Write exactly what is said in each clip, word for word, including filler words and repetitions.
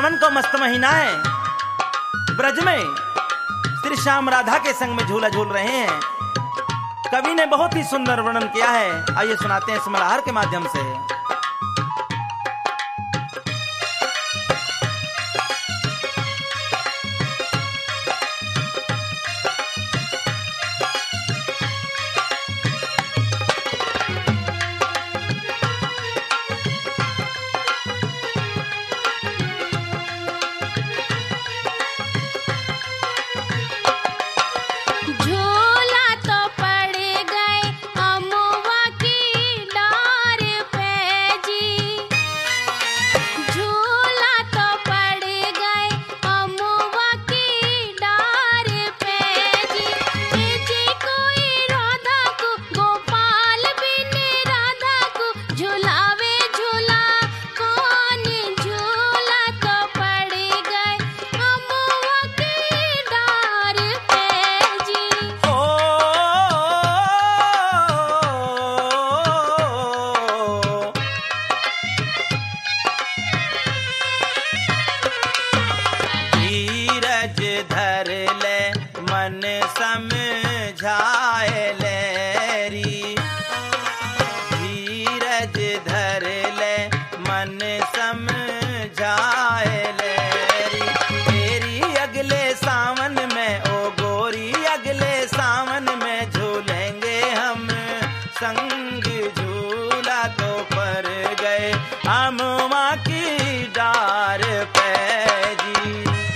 सावन का मस्त महीना है। ब्रज में श्री श्याम राधा के संग में झूला झूल रहे हैं। कवि ने बहुत ही सुंदर वर्णन किया है। आइए सुनाते हैं इस मल्हार के माध्यम से। मन समझाए लेरी, धीरज धर ले मन समझाए लेरी। तेरी अगले सावन में ओ गोरी, अगले सावन में झूलेंगे हम संग झूला तो पर गए अमवा की डार पे जी।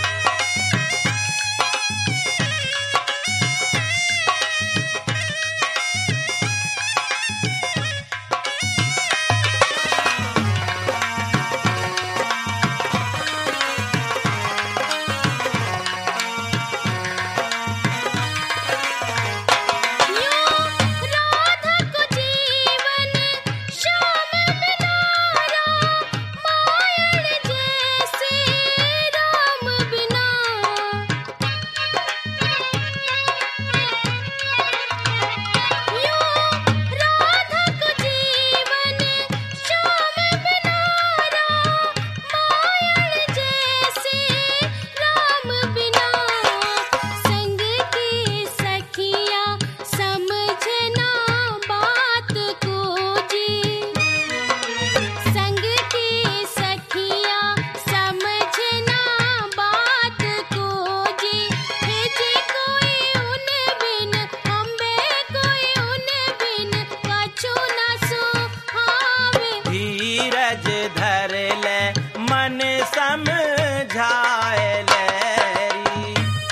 धर ले मन समझाए लेरी।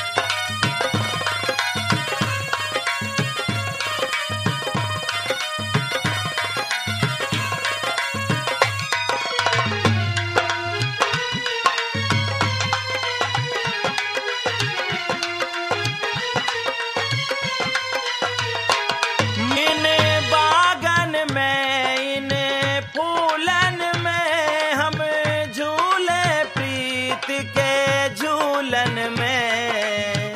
इन बागन में इन फूलन में हम झूले प्रीत के झूलन में।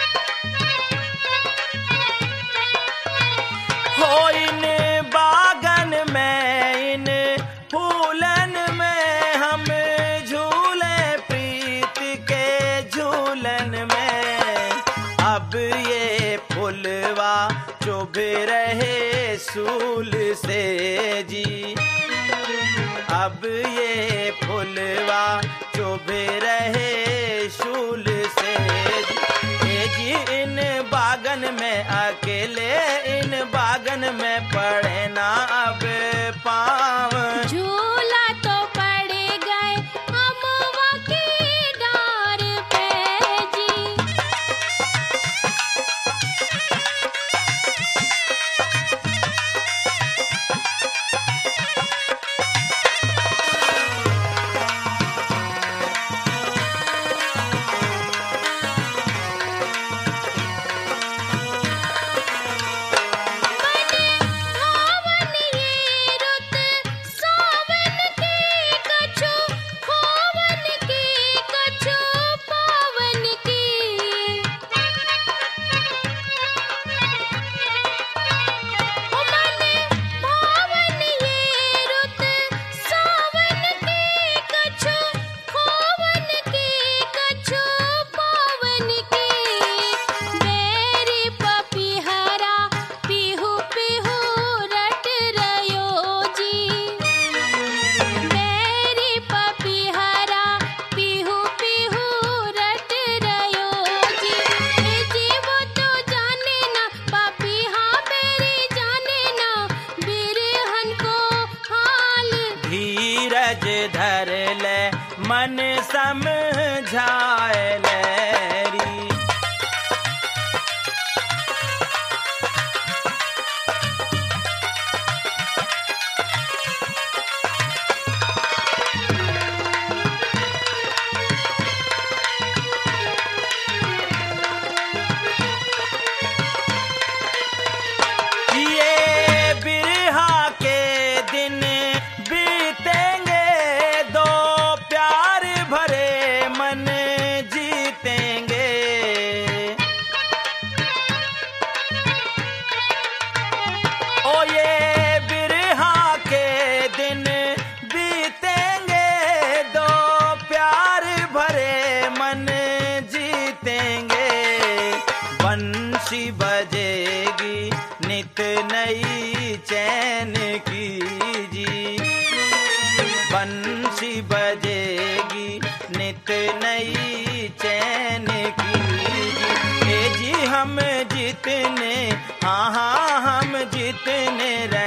हो इन बागन में इन फूलन में हम झूले प्रीत के झूलन में। अब ये फुलवा चुभ रहे सूल से जी, अब ये फुलवा चुभ रहे शूल से जी। जी इन बागन में अकेले इन बागन में पड़े ना अब पाँव। झूला तो पड़ गए अमवा की डार पे जी। जी चैन की जी, ए जी हम जितने हाँ हाँ हम जितने